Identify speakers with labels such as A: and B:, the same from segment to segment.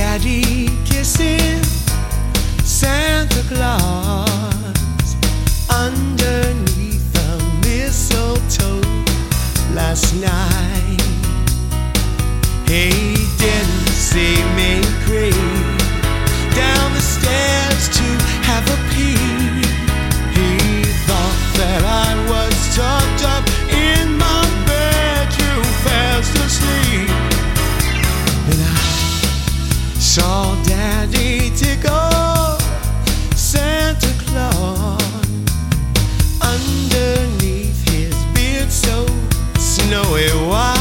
A: Daddy kissing Santa Claus underneath the mistletoe last night. He didn't see me creep down the stairs to have a peek. He thought that I was tucked up in my bed too fast asleep. And I saw Daddy tickle Santa Claus underneath his beard so snowy white.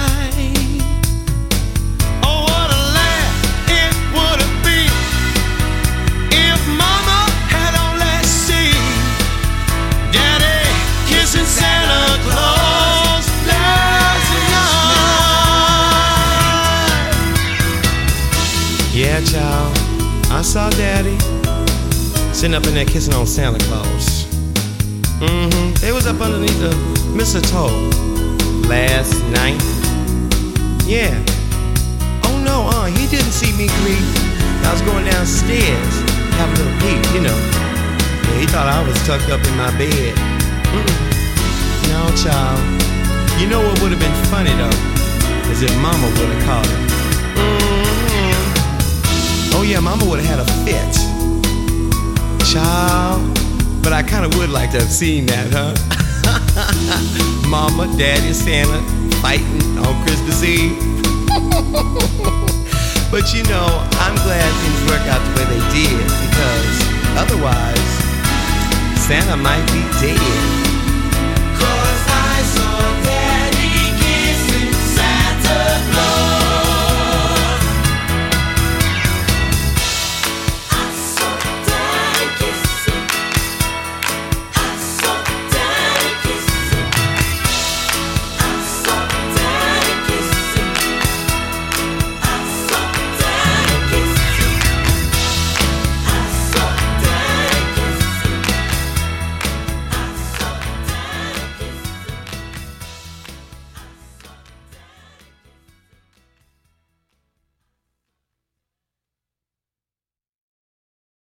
A: Santa Claus last night. Yeah, child, I saw Daddy sitting up in there kissing on Santa Claus. They was up underneath the mistletoe last night. Yeah. Oh no, he didn't see me creep. I was going downstairs, have a little peek, you know. Yeah, he thought I was tucked up in my bed. No, child. You know what would have been funny though? Is if Mama would have called him. Oh yeah, Mama would have had a fit. Child. But I kinda would like to have seen that, huh? Mama, Daddy, Santa fighting on Christmas Eve. But you know, I'm glad things work out the way they did, because otherwise Santa might be dead.